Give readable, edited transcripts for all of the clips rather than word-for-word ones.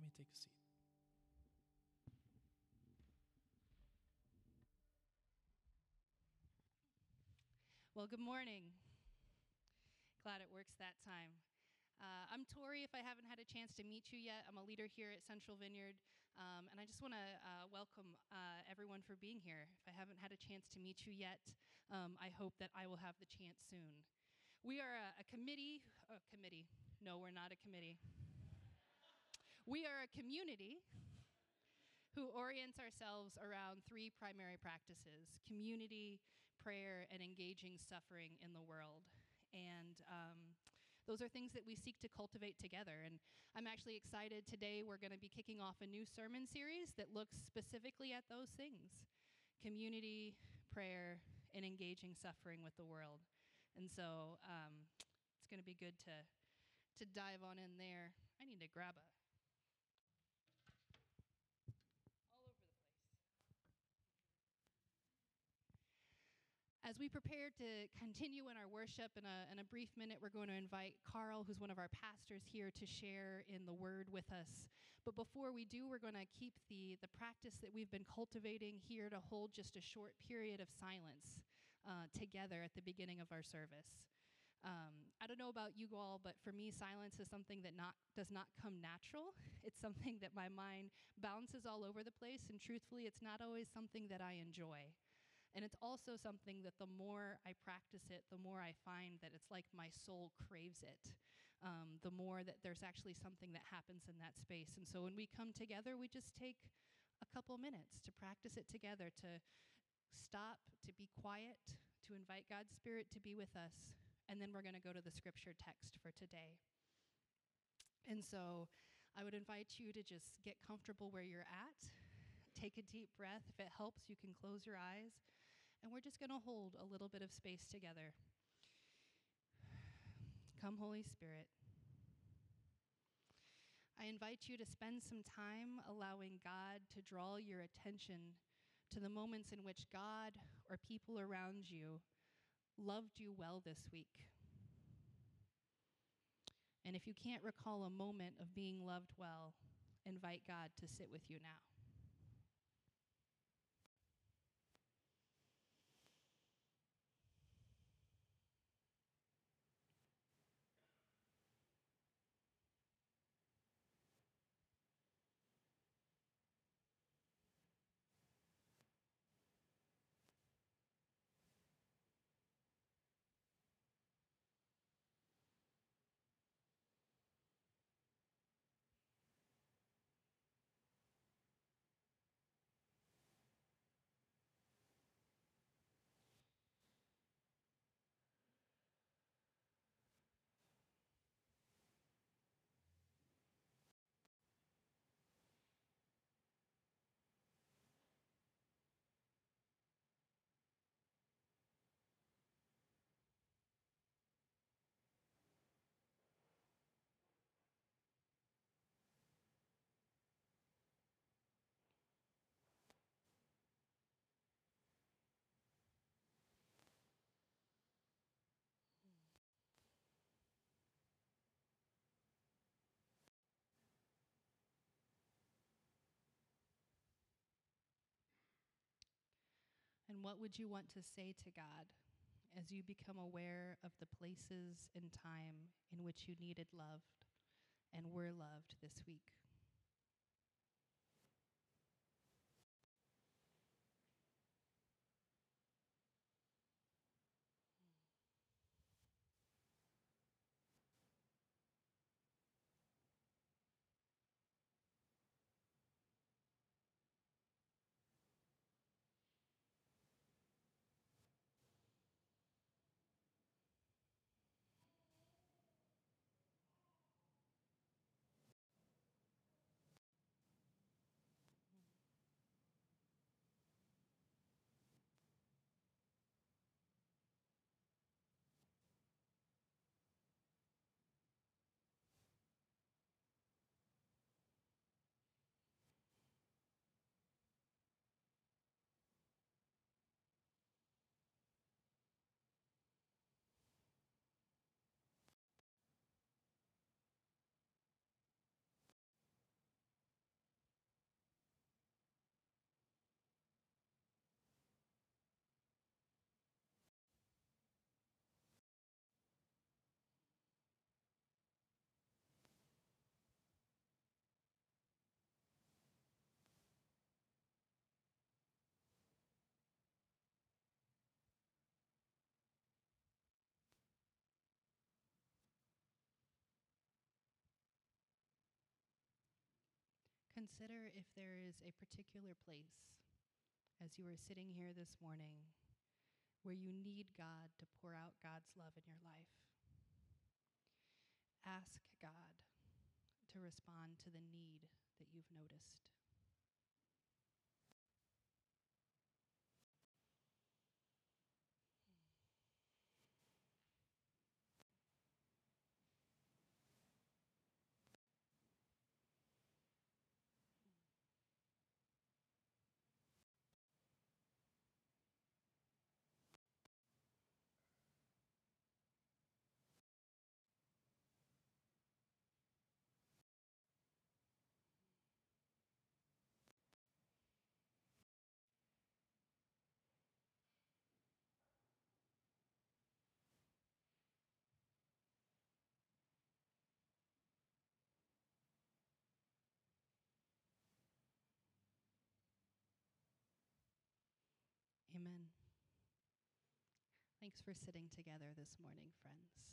may take a seat. Well, good morning. Glad it works that time. I'm Tori, if I haven't had a chance to meet you yet. I'm a leader here at Central Vineyard, and I just want to welcome everyone for being here. If I haven't had a chance to meet you yet, I hope that I will have the chance soon. We are a committee. No, we're not a committee. We are a community who orients ourselves around three primary practices: community, prayer, and engaging suffering in the world. And those are things that we seek to cultivate together. And I'm actually excited. Today we're going to be kicking off a new sermon series that looks specifically at those things: community, prayer, and engaging suffering with the world. And so it's going to be good to dive on in there. I need to grab all over the place. As we prepare to continue in our worship, in a brief minute, we're going to invite Carl, who's one of our pastors here, to share in the word with us. But before we do, we're going to keep the practice that we've been cultivating here to hold just a short period of silence together at the beginning of our service. I don't know about you all, but for me, silence is something that does not come natural. It's something that my mind bounces all over the place, and truthfully, it's not always something that I enjoy. And it's also something that the more I practice it, the more I find that it's like my soul craves it, the more that there's actually something that happens in that space. And so when we come together, we just take a couple minutes to practice it together, to stop, to be quiet, to invite God's Spirit to be with us. And then we're going to go to the scripture text for today. And so I would invite you to just get comfortable where you're at. Take a deep breath. If it helps, you can close your eyes. And we're just going to hold a little bit of space together. Come, Holy Spirit. I invite you to spend some time allowing God to draw your attention to the moments in which God or people around you loved you well this week. And if you can't recall a moment of being loved well, invite God to sit with you now. And what would you want to say to God as you become aware of the places and time in which you needed loved and were loved this week? consider if there is a particular place as you are sitting here this morning where you need God to pour out God's love in your life. Ask God to respond to the need that you've noticed. Amen. Thanks for sitting together this morning, friends.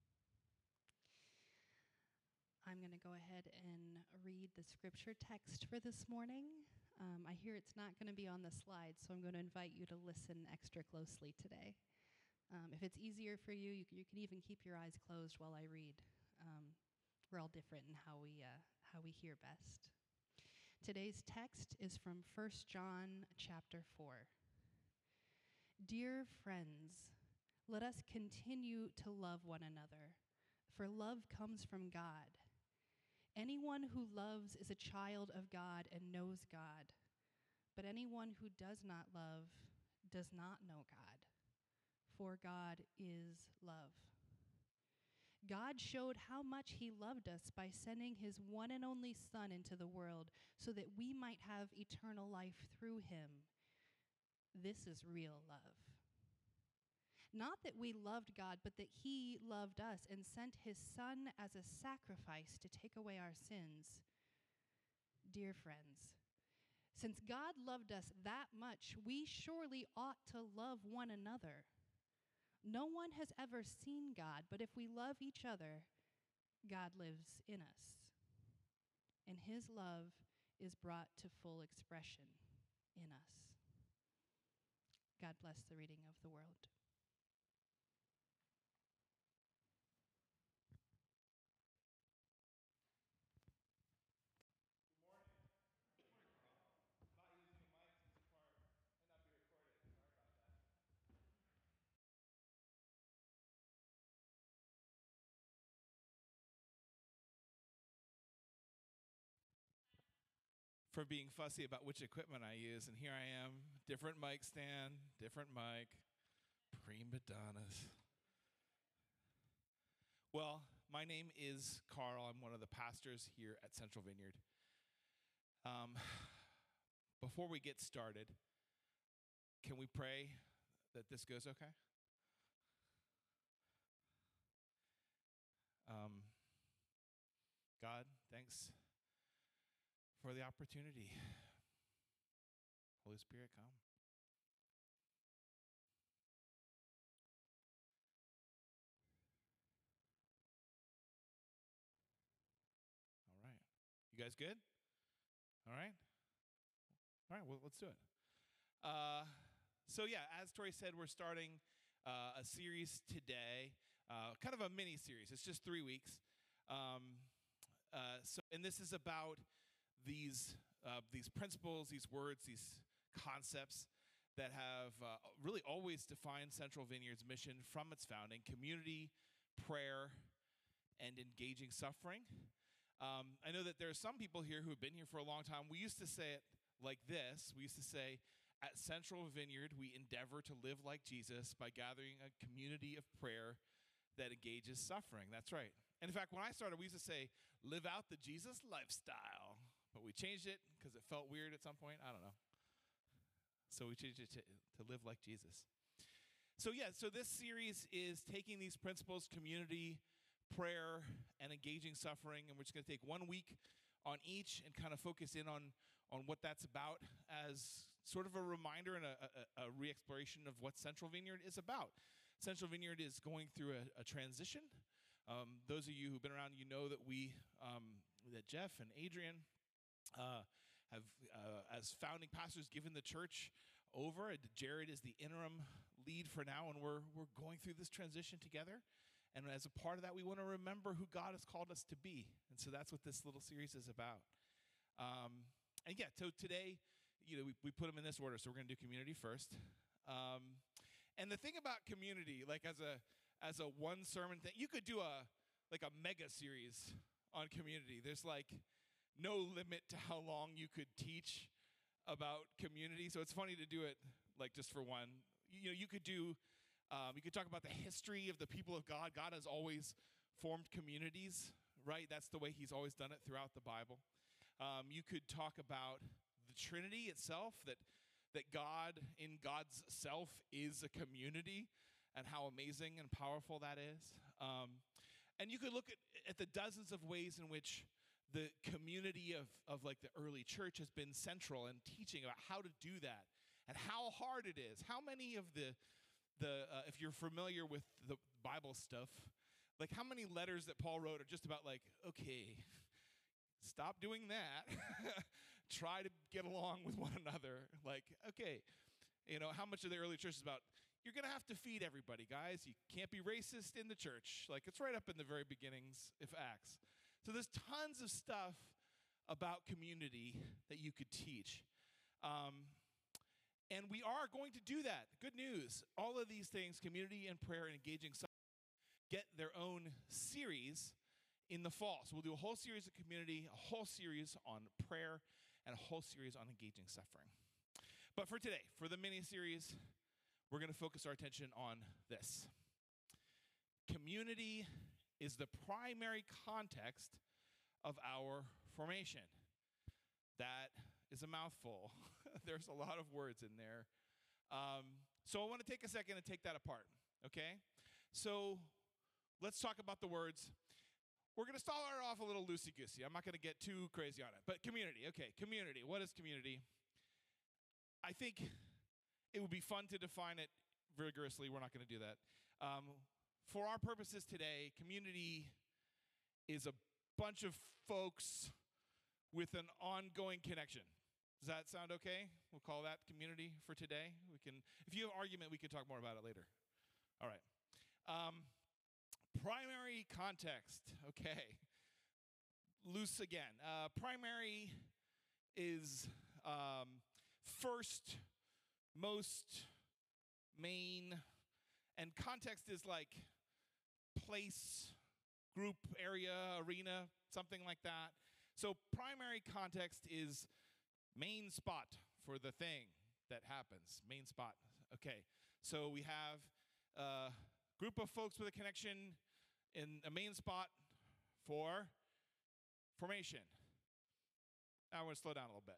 I'm going to go ahead and read the scripture text for this morning. I hear it's not going to be on the slides, so I'm going to invite you to listen extra closely today. If it's easier for you, you can even keep your eyes closed while I read. We're all different in how we hear best. Today's text is from 1 John chapter 4. Dear friends, let us continue to love one another, for love comes from God. Anyone who loves is a child of God and knows God, but anyone who does not love does not know God, for God is love. God showed how much he loved us by sending his one and only Son into the world so that we might have eternal life through him. This is real love. Not that we loved God, but that he loved us and sent his Son as a sacrifice to take away our sins. Dear friends, since God loved us that much, we surely ought to love one another. No one has ever seen God, but if we love each other, God lives in us, and his love is brought to full expression in us. God bless the reading of the word. For being fussy about which equipment I use, and here I am, different mic stand, different mic, prima donnas. Well, my name is Carl. I'm one of the pastors here at Central Vineyard. Before we get started, can we pray that this goes okay? God, thanks for the opportunity. Holy Spirit, come. All right. You guys good? All right. All right, well, let's do it. So as Tori said, we're starting a series today, kind of a mini series. It's just 3 weeks. And this is about these principles, these words, these concepts that have really always defined Central Vineyard's mission from its founding: community, prayer, and engaging suffering. I know that there are some people here who have been here for a long time. We used to say it like this. We used to say, at Central Vineyard, we endeavor to live like Jesus by gathering a community of prayer that engages suffering. That's right. And in fact, when I started, we used to say, live out the Jesus lifestyle. But we changed it because it felt weird at some point. I don't know. So we changed it to live like Jesus. So this series is taking these principles: community, prayer, and engaging suffering. And we're just going to take 1 week on each and kind of focus in on what that's about as sort of a reminder and a re-exploration of what Central Vineyard is about. Central Vineyard is going through a transition. Those of you who've been around, you know that that Jeff and Adrian have, as founding pastors, given the church over. Jared is the interim lead for now, and we're going through this transition together. And as a part of that, we want to remember who God has called us to be. And so that's what this little series is about. And yeah, so today, we put them in this order. So we're going to do community first. And the thing about community, like as a one sermon thing, you could do a mega series on community. There's like no limit to how long you could teach about community. So it's funny to do it like just for one. You could talk about the history of the people of God. God has always formed communities, right? That's the way he's always done it throughout the Bible. You could talk about the Trinity itself, that God in God's self is a community and how amazing and powerful that is. And you could look at the dozens of ways in which the community of like the early church has been central in teaching about how to do that and how hard it is. How many of the if you're familiar with the Bible stuff, like how many letters that Paul wrote are just about like, okay, stop doing that. Try to get along with one another. Like, okay, how much of the early church is about, you're going to have to feed everybody, guys. You can't be racist in the church. Like, it's right up in the very beginnings of Acts. So there's tons of stuff about community that you could teach. And we are going to do that. Good news. All of these things, community and prayer and engaging suffering, get their own series in the fall. So we'll do a whole series of community, a whole series on prayer, and a whole series on engaging suffering. But for today, for the mini-series, we're going to focus our attention on this. Community is the primary context of our formation. That is a mouthful. There's a lot of words in there. So I want to take a second and take that apart, okay? So let's talk about the words. We're going to start off a little loosey-goosey. I'm not going to get too crazy on it. But community, okay, community. What is community? I think it would be fun to define it rigorously. We're not going to do that. For our purposes today, community is a bunch of folks with an ongoing connection. Does that sound okay? We'll call that community for today. If you have an argument, we can talk more about it later. All right. Primary context. Okay. Loose again. Primary is first, most, main, and context is like place, group, area, arena, something like that. So primary context is main spot for the thing that happens. Main spot. Okay. So we have a group of folks with a connection in a main spot for formation. I want to slow down a little bit.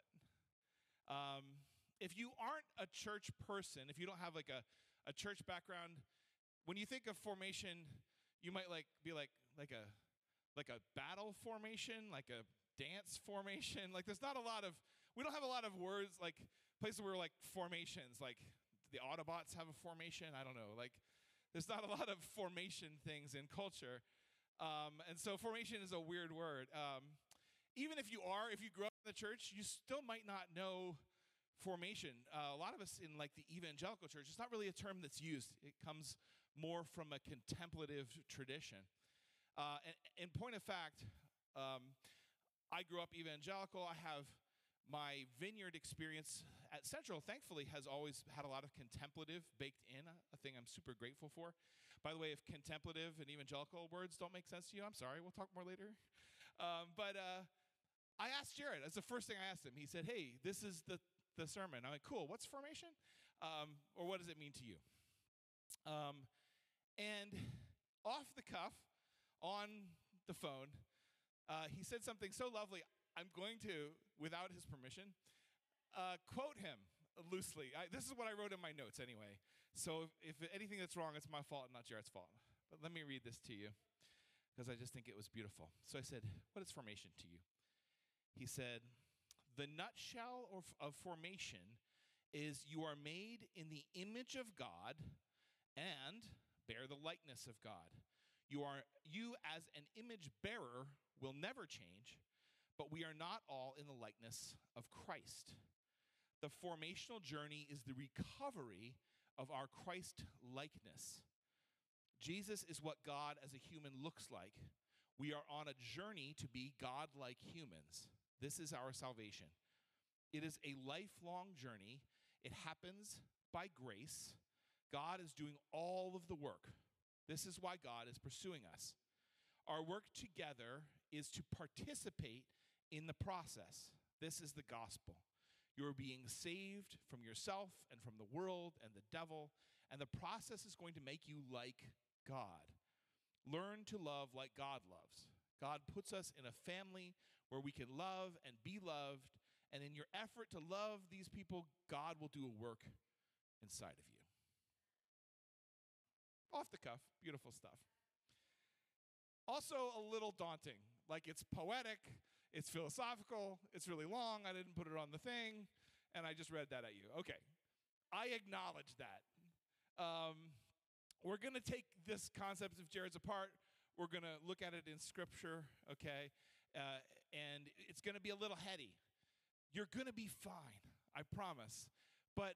If you aren't a church person, if you don't have like a church background, when you think of formation, you might be like a battle formation, like a dance formation. Like we don't have a lot of words, like places where like formations, like the Autobots have a formation. I don't know. Like there's not a lot of formation things in culture. And so formation is a weird word. Even if you grew up in the church, you still might not know formation. A lot of us in like the evangelical church, it's not really a term that's used. It comes more from a contemplative tradition. In point of fact, I grew up evangelical. I have my vineyard experience at Central, thankfully, has always had a lot of contemplative baked in, a thing I'm super grateful for. By the way, if contemplative and evangelical words don't make sense to you, I'm sorry. We'll talk more later. But I asked Jared. That's the first thing I asked him. He said, hey, this is the sermon. I'm like, cool. What's formation? Or what does it mean to you? And off the cuff, on the phone, he said something so lovely. I'm going to, without his permission, quote him loosely. This is what I wrote in my notes anyway. So if anything that's wrong, it's my fault, not Jared's fault. But let me read this to you because I just think it was beautiful. So I said, what is formation to you? He said, the nutshell of formation is you are made in the image of God and bear the likeness of God. You as an image bearer will never change, but we are not all in the likeness of Christ. The formational journey is the recovery of our Christ likeness. Jesus is what God as a human looks like. We are on a journey to be God-like humans. This is our salvation. It is a lifelong journey. It happens by grace. God is doing all of the work. This is why God is pursuing us. Our work together is to participate in the process. This is the gospel. You are being saved from yourself and from the world and the devil, and the process is going to make you like God. Learn to love like God loves. God puts us in a family where we can love and be loved, and in your effort to love these people, God will do a work inside of you. Off the cuff, beautiful stuff. Also a little daunting. Like, it's poetic, it's philosophical, it's really long, I didn't put it on the thing, and I just read that at you. Okay, I acknowledge that. We're going to take this concept of Jared's apart. We're going to look at it in Scripture, okay? And it's going to be a little heady. You're going to be fine, I promise. But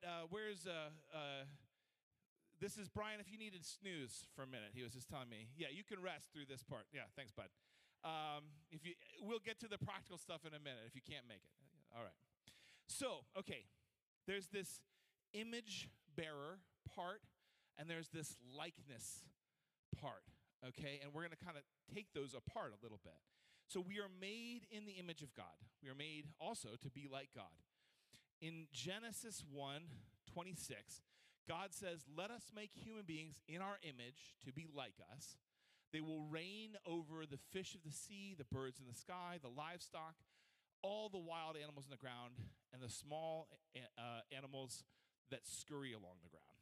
this is Brian, if you needed snooze for a minute, he was just telling me. Yeah, you can rest through this part. Yeah, thanks, bud. We'll get to the practical stuff in a minute if you can't make it. All right. So, okay, there's this image bearer part, and there's this likeness part, okay? And we're going to kind of take those apart a little bit. So we are made in the image of God. We are made also to be like God. In Genesis 1:26, God says, "Let us make human beings in our image to be like us. They will reign over the fish of the sea, the birds in the sky, the livestock, all the wild animals in the ground, and the small animals that scurry along the ground."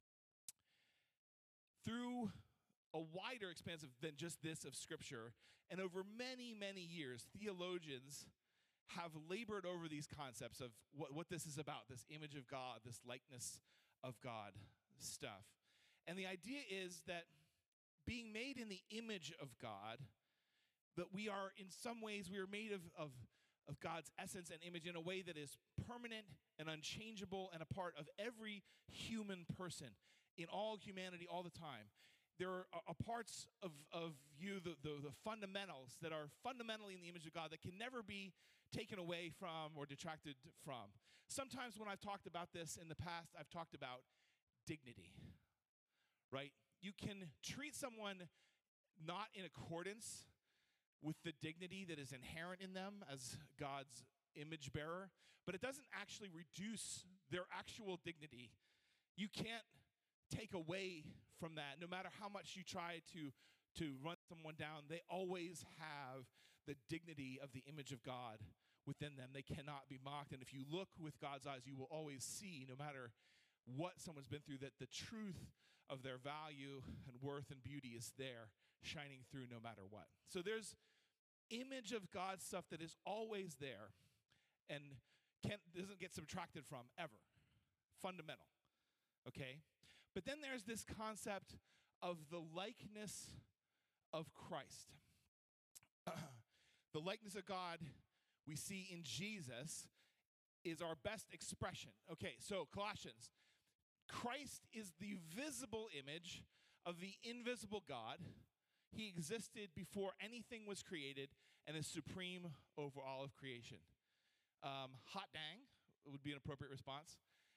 Through a wider expanse than just this of Scripture, and over many, many years, theologians have labored over these concepts of what this is about, this image of God, this likeness of God stuff. And the idea is that being made in the image of God, that we are, in some ways, we are made of God's essence and image in a way that is permanent and unchangeable and a part of every human person in all humanity all the time. There are parts of you, the fundamentals that are fundamentally in the image of God that can never be taken away from or detracted from. Sometimes when I've talked about this in the past, I've talked about dignity, right? You can treat someone not in accordance with the dignity that is inherent in them as God's image bearer, but it doesn't actually reduce their actual dignity. You can't take away from that. No matter how much you try to run someone down, they always have the dignity of the image of God within them. They cannot be mocked. And if you look with God's eyes, you will always see, no matter what someone's been through, that the truth of their value and worth and beauty is there, shining through no matter what. So there's image of God stuff that is always there and doesn't get subtracted from ever. Fundamental. Okay? But then there's this concept of the likeness of Christ. The likeness of God we see in Jesus is our best expression. Okay, so Colossians. Christ is the visible image of the invisible God. He existed before anything was created and is supreme over all of creation. Hot dang would be an appropriate response.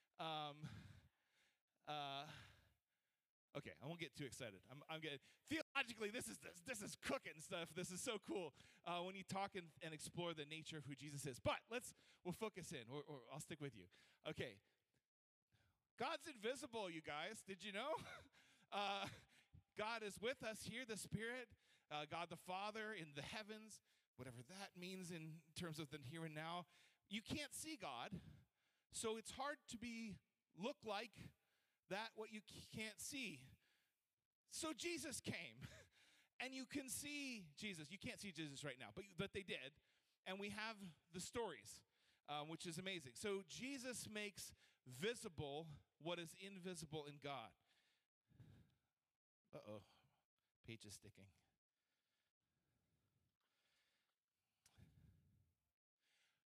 Okay, I won't get too excited. I'm getting theologically. This is cooking stuff. This is so cool when you talk and explore the nature of who Jesus is. But we'll focus in, or I'll stick with you. Okay, God's invisible, you guys. Did you know? God is with us here. The Spirit, God the Father in the heavens, whatever that means in terms of the here and now. You can't see God, so it's hard to look like that what you can't see. So Jesus came, and you can see Jesus. You can't see Jesus right now, but they did, and we have the stories, which is amazing. So Jesus makes visible what is invisible in God. Uh-oh, page is sticking.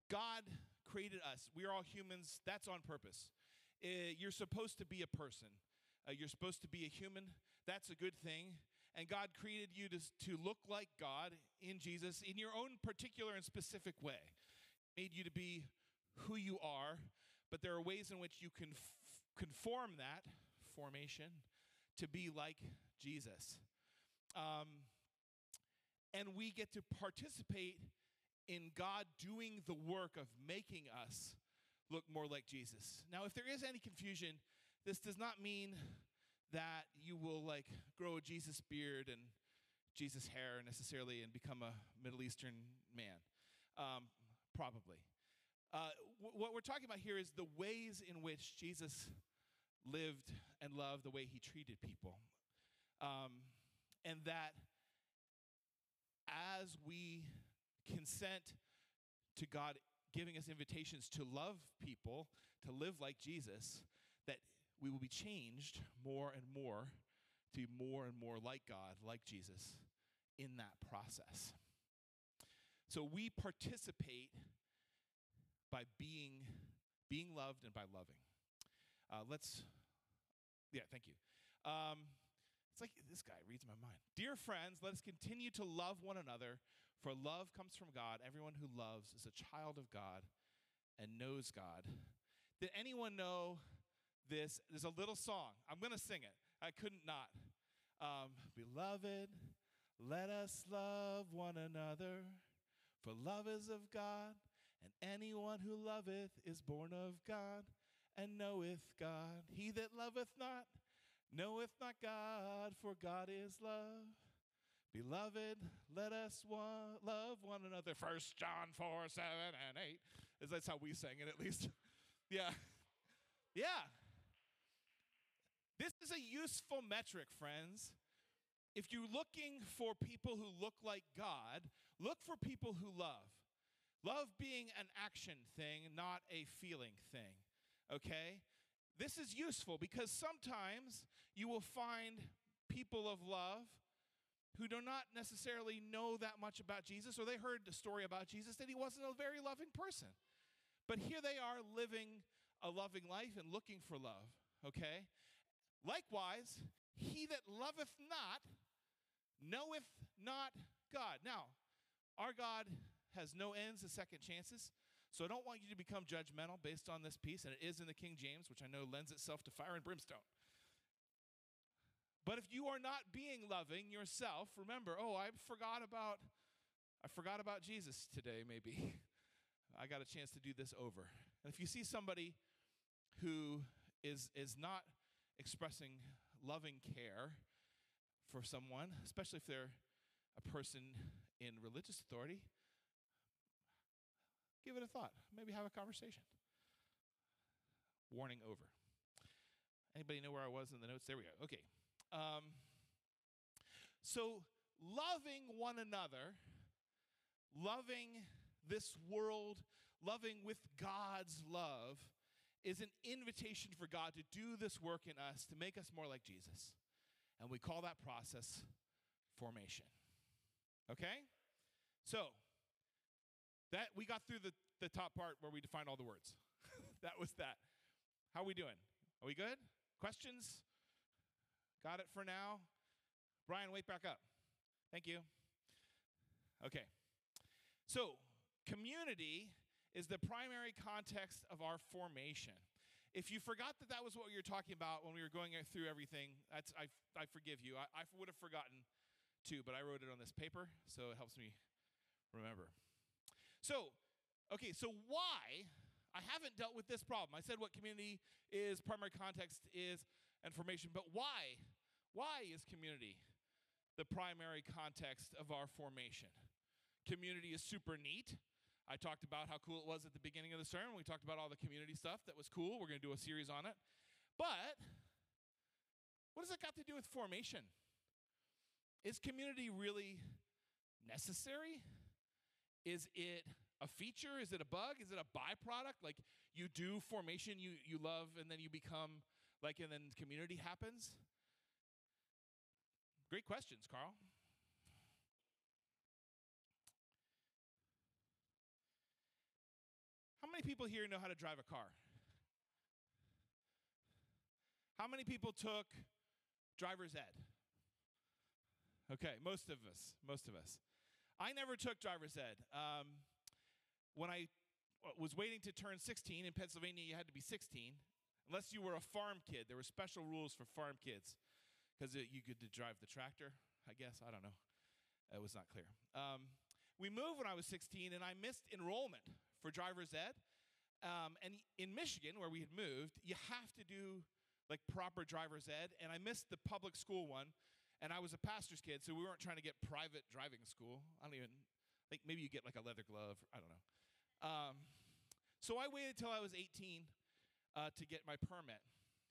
God created us. We are all humans. That's on purpose. You're supposed to be a person. You're supposed to be a human. That's a good thing. And God created you to look like God in Jesus in your own particular and specific way. Made you to be who you are, but there are ways in which you can conform that formation to be like Jesus. And we get to participate in God doing the work of making us look more like Jesus. Now, if there is any confusion, this does not mean that you will grow a Jesus beard and Jesus hair necessarily and become a Middle Eastern man. Probably. What we're talking about here is the ways in which Jesus lived and loved, the way he treated people. And that as we consent to God giving us invitations to love people, to live like Jesus, that we will be changed more and more to be more and more like God, like Jesus, in that process. So we participate by being loved and by loving. Thank you. It's like this guy reads my mind. Dear friends, let us continue to love one another, for love comes from God. Everyone who loves is a child of God and knows God. Did anyone know this? There's a little song. I'm going to sing it. I couldn't not. Beloved, let us love one another, for love is of God, and anyone who loveth is born of God and knoweth God. He that loveth not knoweth not God, for God is love. Beloved, let us love one another. 1 John 4, 7, and 8. That's how we sang it, at least. Yeah. This is a useful metric, friends. If you're looking for people who look like God, look for people who love. Love being an action thing, not a feeling thing, okay? This is useful because sometimes you will find people of love who do not necessarily know that much about Jesus, or they heard the story about Jesus that he wasn't a very loving person. But here they are living a loving life and looking for love, okay? Likewise, he that loveth not knoweth not God. Now, our God has no ends of second chances, so I don't want you to become judgmental based on this piece, and it is in the King James, which I know lends itself to fire and brimstone. But if you are not being loving yourself, remember, I forgot about Jesus today, maybe. I got a chance to do this over. And if you see somebody who is not expressing loving care for someone, especially if they're a person in religious authority, give it a thought. Maybe have a conversation. Warning over. Anybody know where I was in the notes? There we go. Okay. So loving one another, loving this world, loving with God's love is an invitation for God to do this work in us to make us more like Jesus. And we call that process formation. Okay? So, that we got through the top part where we defined all the words. That was that. How are we doing? Are we good? Questions? Got it for now? Brian, wake back up. Thank you. Okay. So, community is the primary context of our formation. If you forgot that was what you were talking about when we were going through everything, I forgive you. I would have forgotten too, but I wrote it on this paper, so it helps me remember. So why? I haven't dealt with this problem. I said what community is, primary context is, and formation, but why? Why is community the primary context of our formation? Community is super neat. I talked about how cool it was at the beginning of the sermon. We talked about all the community stuff that was cool. We're going to do a series on it. But what does it got to do with formation? Is community really necessary? Is it a feature? Is it a bug? Is it a byproduct? Like you do formation, you love, and then you become and then community happens? Great questions, Carl. many people here know how to drive a car? How many people took driver's ed? Okay, most of us. I never took driver's ed. When I was waiting to turn 16, in Pennsylvania you had to be 16, unless you were a farm kid. There were special rules for farm kids, because you could drive the tractor, I guess. I don't know. It was not clear. We moved when I was 16, and I missed enrollment for driver's ed. And in Michigan, where we had moved, you have to do like proper driver's ed, and I missed the public school one, and I was a pastor's kid, so we weren't trying to get private driving school. I don't even think, maybe you get like a leather glove, I don't know. So I waited till I was 18 to get my permit.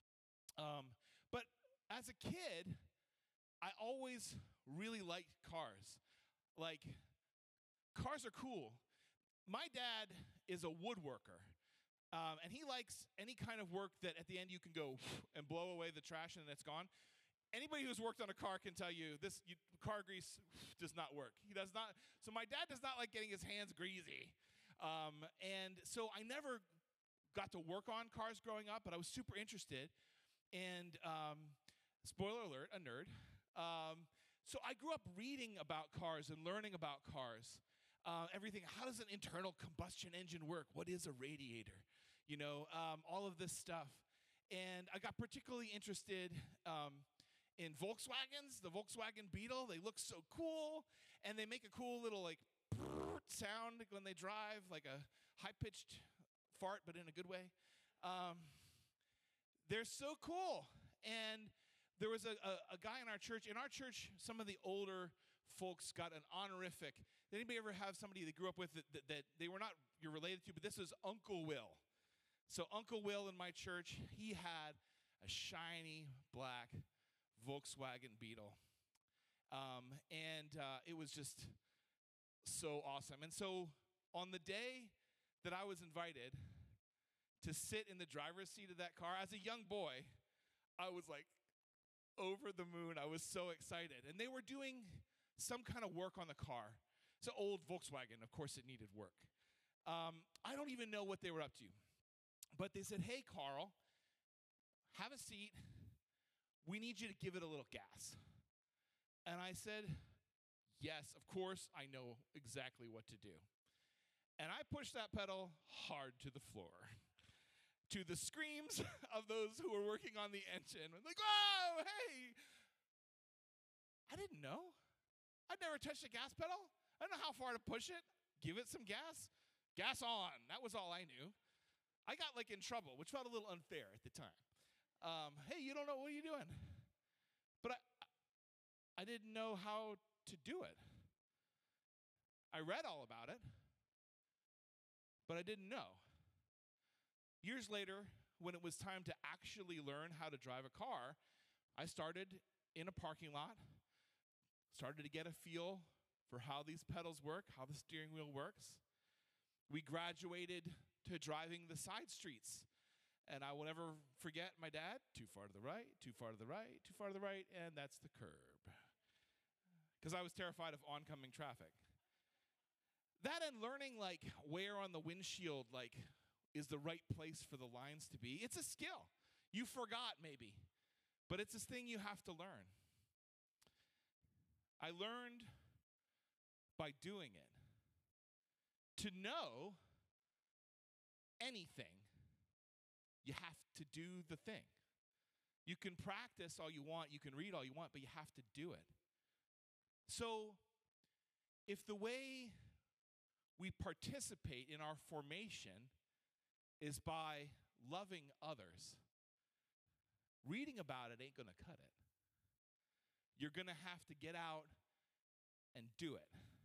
But as a kid, I always really liked cars. Like, cars are cool. My dad is a woodworker. And he likes any kind of work that at the end you can go and blow away the trash and it's gone. Anybody who's worked on a car can tell you car grease does not work. He does not. So my dad does not like getting his hands greasy. And so I never got to work on cars growing up, but I was super interested. And spoiler alert, a nerd. So I grew up reading about cars and learning about cars. Everything, how does an internal combustion engine work? What is a radiator? You know, all of this stuff. And I got particularly interested in Volkswagens, the Volkswagen Beetle. They look so cool, and they make a cool little like sound when they drive, like a high-pitched fart, but in a good way. They're so cool. And there was a guy in our church. In our church, some of the older folks got an honorific. Did anybody ever have somebody they grew up with that they were not you're related to, but this was Uncle Will. So Uncle Will in my church, he had a shiny black Volkswagen Beetle. And it was just so awesome. And so on the day that I was invited to sit in the driver's seat of that car, as a young boy, I was like over the moon. I was so excited. And they were doing some kind of work on the car. It's an old Volkswagen. Of course, it needed work. I don't even know what they were up to. But they said, hey, Carl, have a seat. We need you to give it a little gas. And I said, yes, of course, I know exactly what to do. And I pushed that pedal hard to the floor, to the screams of those who were working on the engine. Like, whoa, hey. I didn't know. I'd never touched a gas pedal. I don't know how far to push it. Give it some gas. Gas on. That was all I knew. I got like in trouble, which felt a little unfair at the time. Hey, you don't know, what are you doing? But I didn't know how to do it. I read all about it, but I didn't know. Years later, when it was time to actually learn how to drive a car, I started in a parking lot, started to get a feel for how these pedals work, how the steering wheel works. We graduated to driving the side streets. And I will never forget my dad, too far to the right, too far to the right, too far to the right, and that's the curb. Because I was terrified of oncoming traffic. That and learning like where on the windshield like is the right place for the lines to be. It's a skill. You forgot maybe, but it's this thing you have to learn. I learned by doing it. To know anything, you have to do the thing. You can practice all you want, you can read all you want, but you have to do it. So, if the way we participate in our formation is by loving others, reading about it ain't gonna cut it. You're gonna have to get out and do it.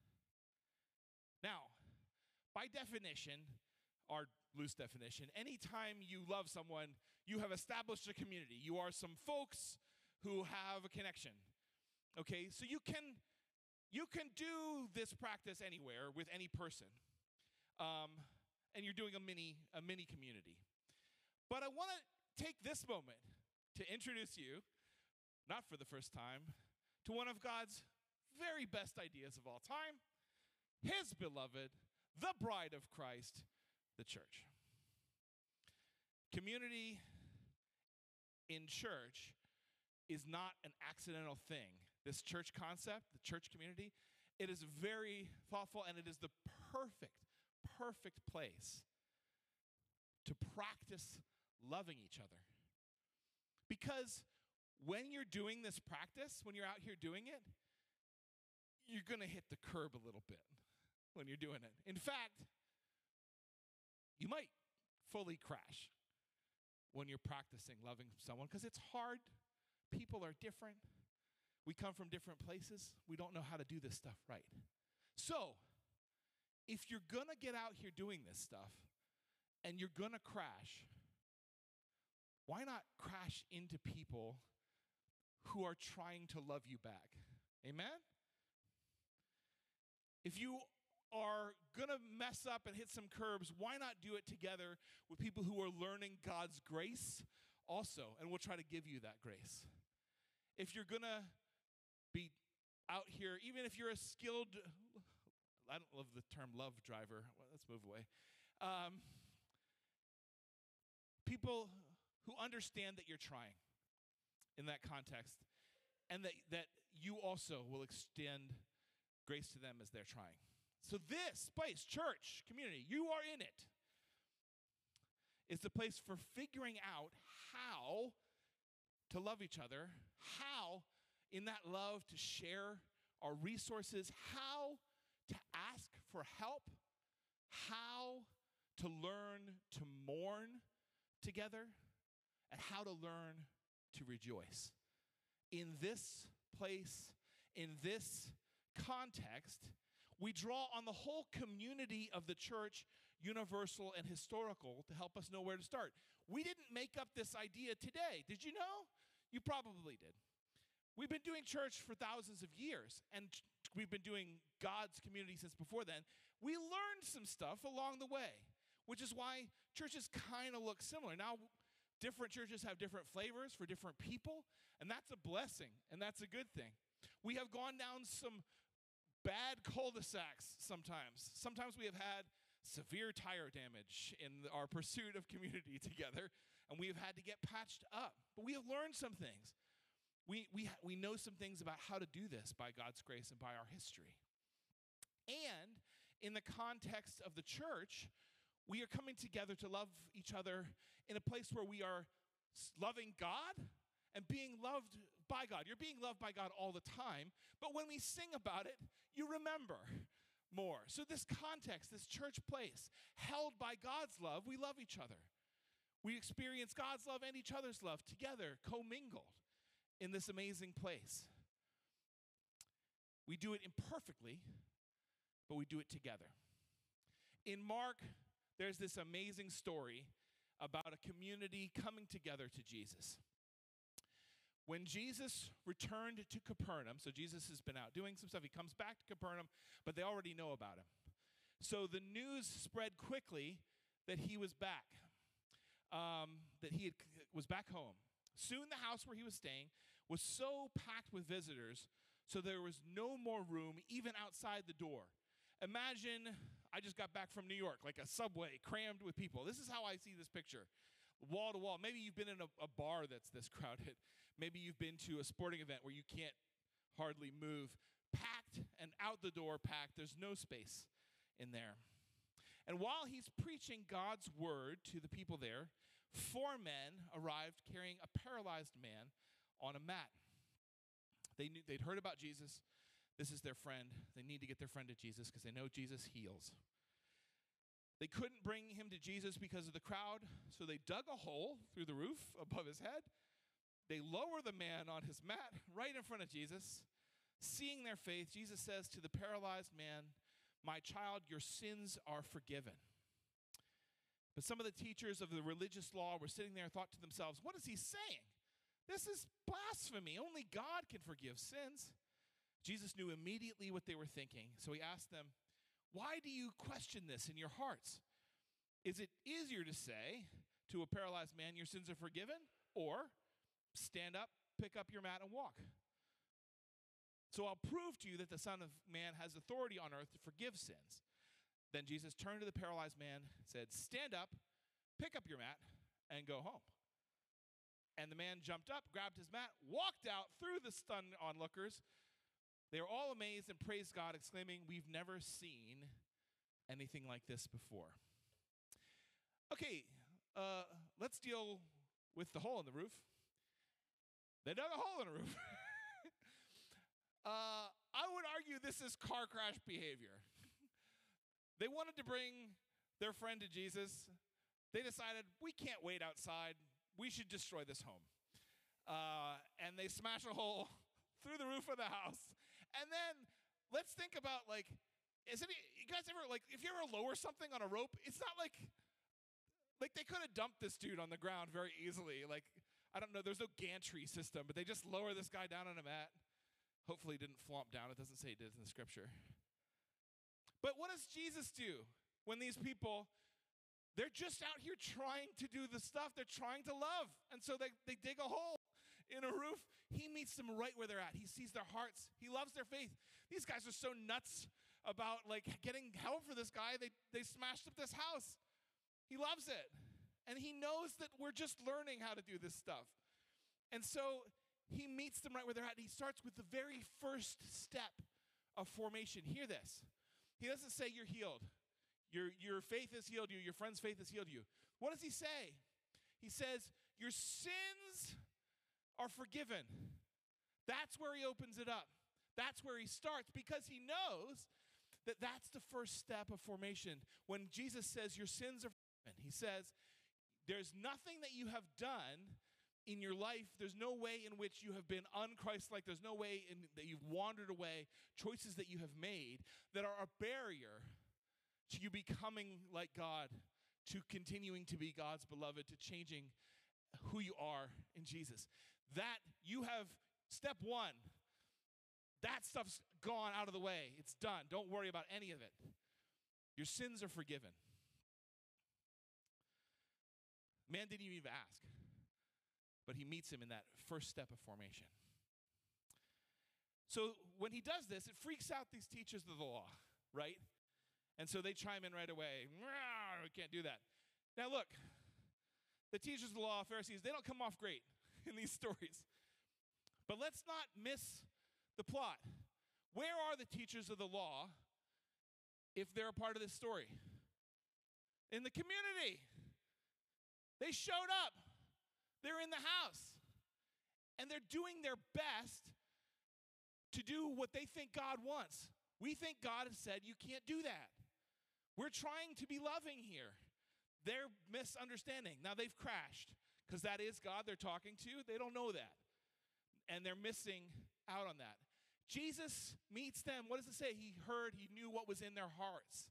Now, by definition, our loose definition, anytime you love someone, you have established a community. You are some folks who have a connection. Okay, so you can do this practice anywhere with any person, and you're doing a mini community. But I want to take this moment to introduce you, not for the first time, to one of God's very best ideas of all time, His beloved, the bride of Christ, the church. Community in church is not an accidental thing. This church concept, the church community, it is very thoughtful, and it is the perfect place to practice loving each other. Because when you're doing this practice, when you're out here doing it, you're going to hit the curb a little bit when you're doing it. In fact, you might fully crash when you're practicing loving someone, because it's hard. People are different. We come from different places. We don't know how to do this stuff right. So, if you're going to get out here doing this stuff and you're going to crash, why not crash into people who are trying to love you back? Amen? If you are going to mess up and hit some curbs, why not do it together with people who are learning God's grace also, and we'll try to give you that grace. If you're going to be out here, even if you're a skilled, I don't love the term love driver. Well, let's move away. People who understand that you're trying in that context, and that you also will extend grace to them as they're trying. So this place, church, community, you are in it. It's the place for figuring out how to love each other, how in that love to share our resources, how to ask for help, how to learn to mourn together, and how to learn to rejoice. In this place, in this context, we draw on the whole community of the church, universal and historical, to help us know where to start. We didn't make up this idea today. Did you know? You probably did. We've been doing church for thousands of years, and we've been doing God's community since before then. We learned some stuff along the way, which is why churches kind of look similar. Now, different churches have different flavors for different people, and that's a blessing, and that's a good thing. We have gone down some bad cul-de-sacs sometimes. Sometimes we have had severe tire damage in our pursuit of community together, and we have had to get patched up. But we have learned some things. We know some things about how to do this by God's grace and by our history. And in the context of the church, we are coming together to love each other in a place where we are loving God and being loved by God. You're being loved by God all the time, but when we sing about it, you remember more. So this context, this church place, held by God's love, we love each other. We experience God's love and each other's love together, commingled in this amazing place. We do it imperfectly, but we do it together. In Mark, there's this amazing story about a community coming together to Jesus. When Jesus returned to Capernaum, so Jesus has been out doing some stuff, he comes back to Capernaum, but they already know about him. So the news spread quickly that he was back, was back home. Soon the house where he was staying was so packed with visitors, so there was no more room even outside the door. Imagine, I just got back from New York, like a subway crammed with people. This is how I see this picture. Wall to wall. Maybe you've been in a bar that's this crowded. Maybe you've been to a sporting event where you can't hardly move. Packed and out the door packed. There's no space in there. And while he's preaching God's word to the people there, 4 men arrived carrying a paralyzed man on a mat. They'd heard about Jesus. This is their friend. They need to get their friend to Jesus because they know Jesus heals. They couldn't bring him to Jesus because of the crowd, so they dug a hole through the roof above his head. They lower the man on his mat right in front of Jesus. Seeing their faith, Jesus says to the paralyzed man, "My child, your sins are forgiven." But some of the teachers of the religious law were sitting there and thought to themselves, "What is he saying? This is blasphemy. Only God can forgive sins." Jesus knew immediately what they were thinking, so he asked them, "Why do you question this in your hearts? Is it easier to say to a paralyzed man, 'Your sins are forgiven,' or 'Stand up, pick up your mat and walk'? So I'll prove to you that the Son of Man has authority on earth to forgive sins." Then Jesus turned to the paralyzed man and said, "Stand up, pick up your mat, and go home. And the man jumped up, grabbed his mat, walked out through the stunned onlookers. They were all amazed and praised God, exclaiming, "We've never seen anything like this before." Okay, let's deal with the hole in the roof. They dug a hole in the roof. I would argue this is car crash behavior. They wanted to bring their friend to Jesus. They decided, we can't wait outside. We should destroy this home. And they smash a hole through the roof of the house. And then let's think about, like, you guys ever, like, if you ever lower something on a rope, it's not like they could have dumped this dude on the ground very easily. Like, I don't know, there's no gantry system, but they just lower this guy down on a mat. Hopefully he didn't flop down. It doesn't say he did in the scripture. But what does Jesus do when these people, they're just out here trying to do the stuff they're trying to love? And so they dig a hole in a roof. He meets them right where they're at. He sees their hearts. He loves their faith. These guys are so nuts about, like, getting help for this guy. They smashed up this house. He loves it. And he knows that we're just learning how to do this stuff. And so he meets them right where they're at. And he starts with the very first step of formation. Hear this. He doesn't say you're healed. Your faith has healed you. Your friend's faith has healed you. What does he say? He says, your sins are forgiven. That's where he opens it up. That's where he starts, because he knows that that's the first step of formation. When Jesus says your sins are forgiven, he says there's nothing that you have done in your life. There's no way in which you have been un-Christ-like. There's no way that you've wandered away, choices that you have made that are a barrier to you becoming like God, to continuing to be God's beloved, to changing who you are in Jesus. That you have, step one, that stuff's gone out of the way. It's done. Don't worry about any of it. Your sins are forgiven. Man didn't even ask, but he meets him in that first step of formation. So when he does this, it freaks out these teachers of the law, right? And so they chime in right away. We can't do that. Now look, the teachers of the law, Pharisees, they don't come off great in these stories. But let's not miss the plot. Where are the teachers of the law if they're a part of this story? In the community. They showed up. They're in the house. And they're doing their best to do what they think God wants. We think God has said you can't do that. We're trying to be loving here. They're misunderstanding. Now they've crashed, because that is God they're talking to. They don't know that. And they're missing out on that. Jesus meets them. What does it say? He heard, he knew what was in their hearts.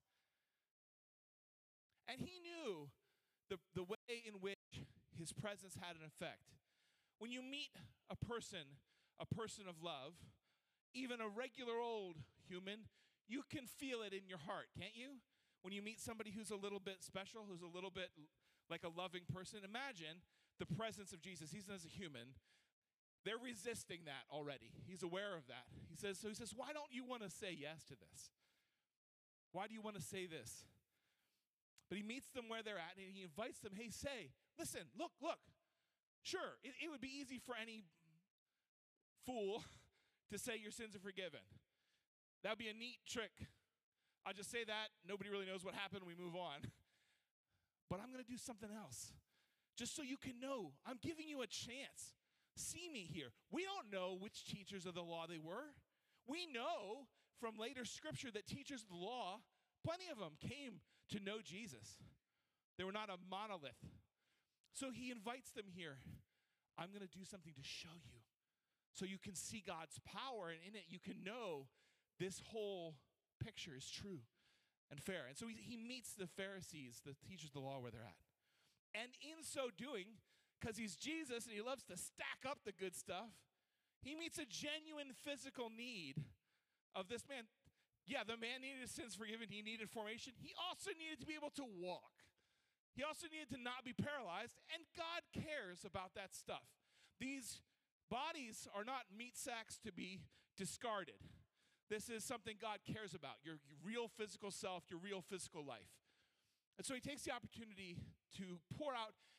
And he knew the way in which his presence had an effect. When you meet a person of love, even a regular old human, you can feel it in your heart, can't you? When you meet somebody who's a little bit special, who's a little bit like a loving person, imagine the presence of Jesus. He's as a human. They're resisting that already. He's aware of that. He says, why don't you want to say yes to this? Why do you want to say this? But he meets them where they're at, and he invites them, hey, say, listen, look. Sure, it would be easy for any fool to say your sins are forgiven. That would be a neat trick. I'll just say that. Nobody really knows what happened. We move on. But I'm going to do something else. Just so you can know, I'm giving you a chance. See me here. We don't know which teachers of the law they were. We know from later scripture that teachers of the law, plenty of them came to know Jesus. They were not a monolith. So he invites them here. I'm going to do something to show you, so you can see God's power, and in it you can know this whole picture is true and fair. And so he meets the Pharisees, the teachers of the law, where they're at. And in so doing, because he's Jesus and he loves to stack up the good stuff, he meets a genuine physical need of this man. Yeah, the man needed his sins forgiven. He needed formation. He also needed to be able to walk. He also needed to not be paralyzed, and God cares about that stuff. These bodies are not meat sacks to be discarded. This is something God cares about, your real physical self, your real physical life. And so he takes the opportunity to pour out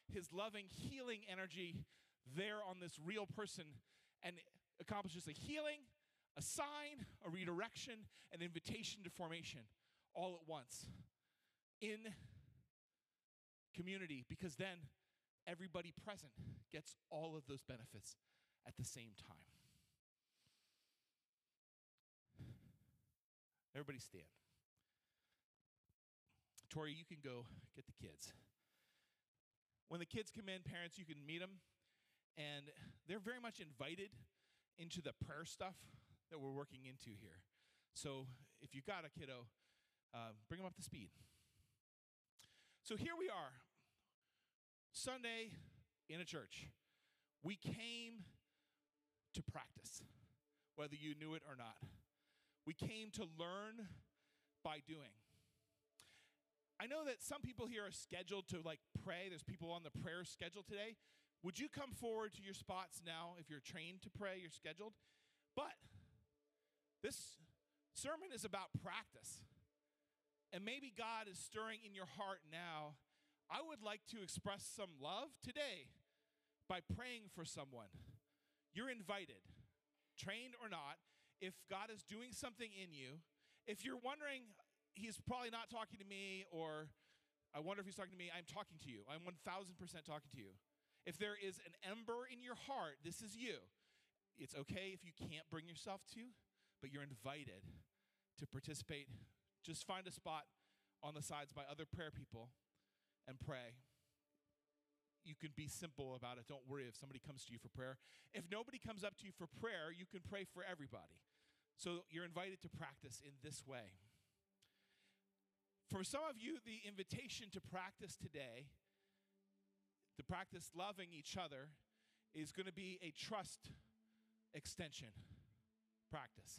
his loving, healing energy there on this real person and accomplishes a healing, a sign, a redirection, an invitation to formation all at once in community, because then everybody present gets all of those benefits at the same time. Everybody stand. Tori, you can go get the kids. When the kids come in, parents, you can meet them, and they're very much invited into the prayer stuff that we're working into here. So if you got a kiddo, bring them up to speed. So here we are, Sunday in a church. We came to practice, whether you knew it or not. We came to learn by doing. I know that some people here are scheduled to pray. There's people on the prayer schedule today. Would you come forward to your spots now if you're trained to pray, you're scheduled? But this sermon is about practice. And maybe God is stirring in your heart now. I would like to express some love today by praying for someone. You're invited, trained or not. If God is doing something in you, if you're wondering, he's probably not talking to me, or I wonder if he's talking to me, I'm talking to you. I'm 1,000% talking to you. If there is an ember in your heart, this is you. It's okay if you can't bring yourself to, but you're invited to participate. Just find a spot on the sides by other prayer people and pray. You can be simple about it. Don't worry if somebody comes to you for prayer. If nobody comes up to you for prayer, you can pray for everybody. So you're invited to practice in this way. For some of you, the invitation to practice today, to practice loving each other, is going to be a trust extension practice.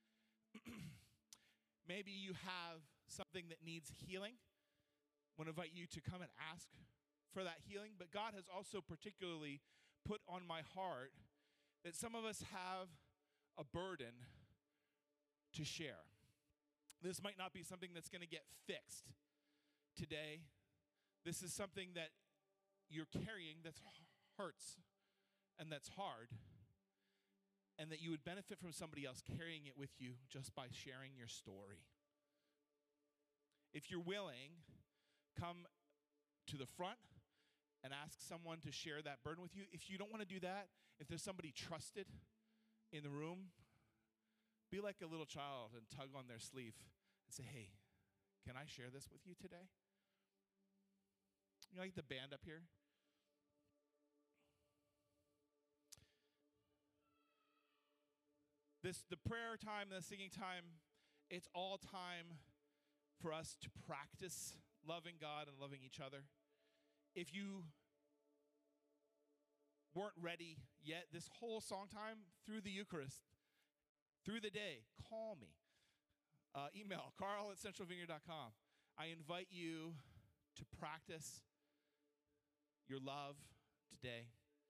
Maybe you have something that needs healing. I want to invite you to come and ask for that healing. But God has also particularly put on my heart that some of us have a burden to share. This might not be something that's going to get fixed today. This is something that you're carrying that hurts and that's hard, and that you would benefit from somebody else carrying it with you just by sharing your story. If you're willing, come to the front and ask someone to share that burden with you. If you don't want to do that, if there's somebody trusted in the room, be like a little child and tug on their sleeve and say, hey, can I share this with you today? You like the band up here? The prayer time, the singing time, it's all time for us to practice loving God and loving each other. If you weren't ready yet, this whole song time through the Eucharist, through the day, call me. Email carl@centralvineyard.com. I invite you to practice your love today.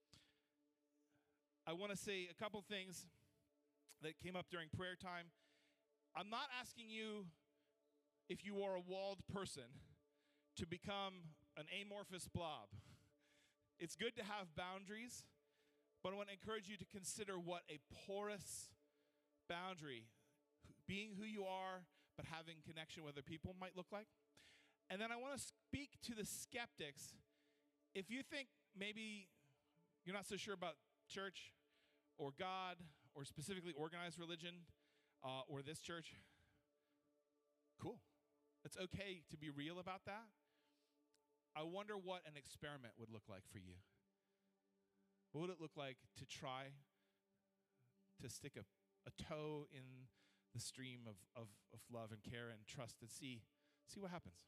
I want to say a couple things that came up during prayer time. I'm not asking you, if you are a walled person, to become an amorphous blob. It's good to have boundaries, but I want to encourage you to consider what a porous boundary, being who you are, but having connection with other people, might look like. And then I want to speak to the skeptics. If you think maybe you're not so sure about church or God or specifically organized religion or this church, cool. It's okay to be real about that. I wonder what an experiment would look like for you. What would it look like to try to stick a toe in the stream of love and care and trust and see what happens?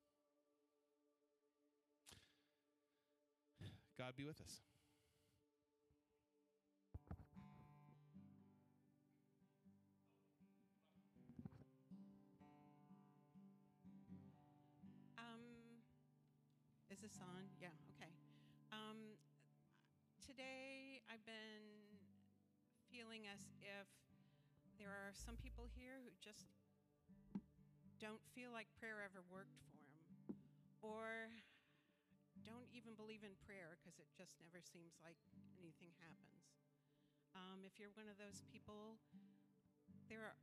God be with us. Is this on? Yeah, okay. Today I've been feeling as if there are some people here who just don't feel like prayer ever worked for them, or don't even believe in prayer because it just never seems like anything happens. If you're one of those people, there are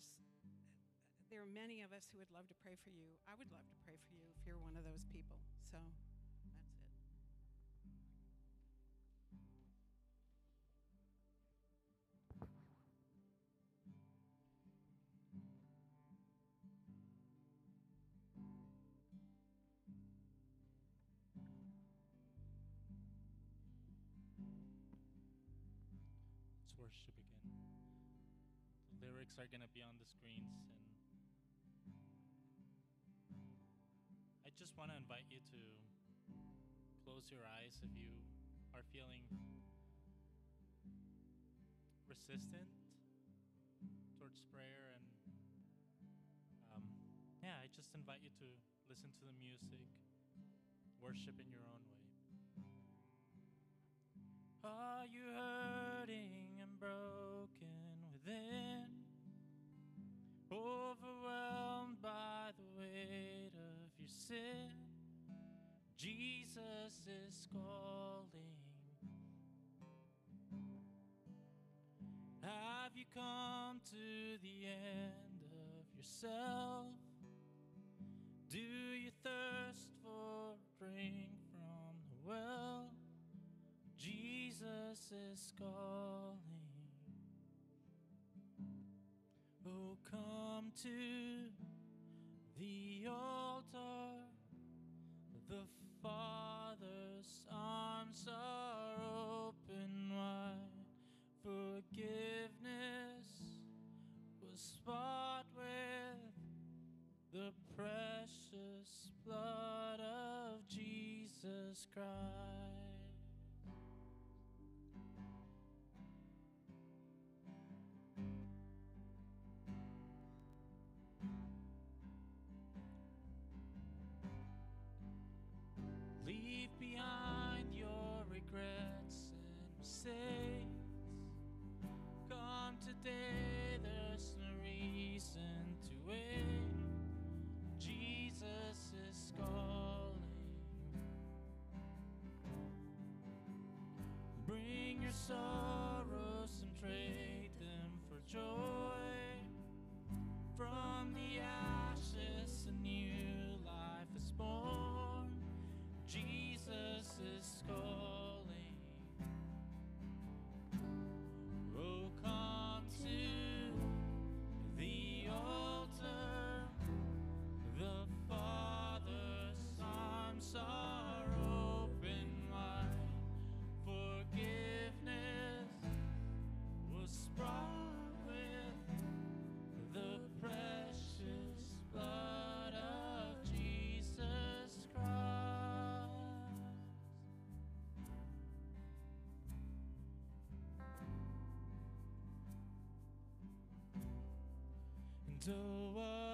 many of us who would love to pray for you. I would love to pray for you if you're one of those people. So that's it. Let's worship again. The lyrics are going to be on the screens, and I just want to invite you to close your eyes if you are feeling resistant towards prayer. And I just invite you to listen to the music, worship in your own way. Are you hurting and broken within? Overwhelmed by the weight of your sin? Jesus is calling. Have you come to the end of yourself? Do you thirst for a drink from the well? Jesus is calling. Oh, come to the altar. The Father's arms are open wide. Forgiveness was bought with the precious blood of Jesus Christ. Leave behind your regrets and mistakes. Come today, there's no reason to wait. Jesus is calling. Bring your sorrows and trade them for joy. From the ashes a new life is born. Jesus is calling. Oh, come to the altar. The Father's arms are open wide. Forgiveness was brought with the precious blood of Jesus Christ. And oh,